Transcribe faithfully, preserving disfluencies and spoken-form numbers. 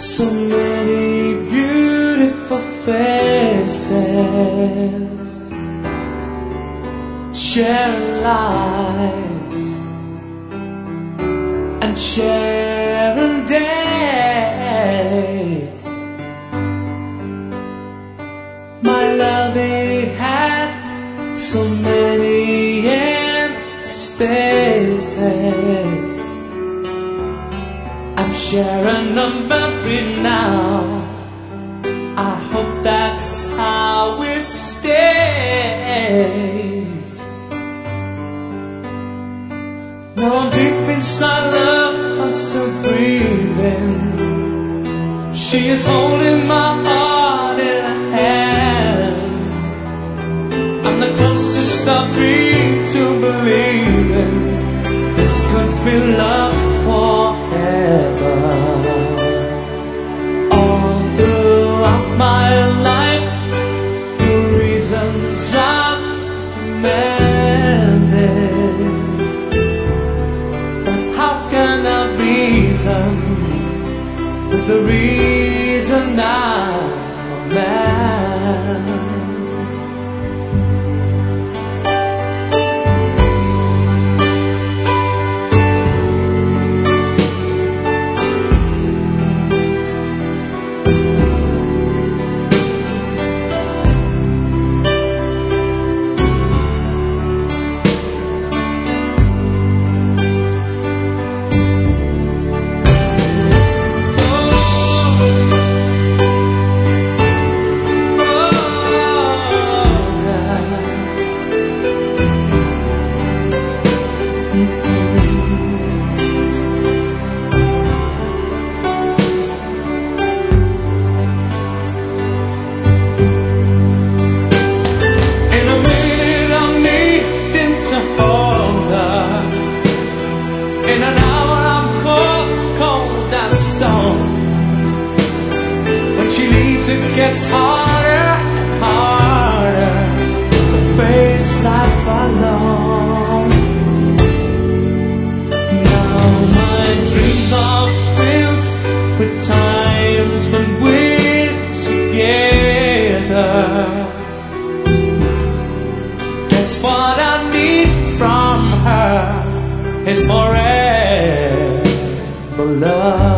So many beautiful faces share lives and sharing days. My love, it had so many empty spaces. I'm sharing a memory now. I hope that's how it stays. Now I'm deep inside love, I'm still breathing. She is holding my heart in her hand. I'm the closest I've been to believing this could be love forever. All throughout my life, the reasons I've demanded, but how can I reason with the reason I'm a man? In an hour I'm cold, cold as stone. When she leaves it gets harder and harder to face life alone. Now my dreams are filled with times when we're together. Guess what I need from her is forever love.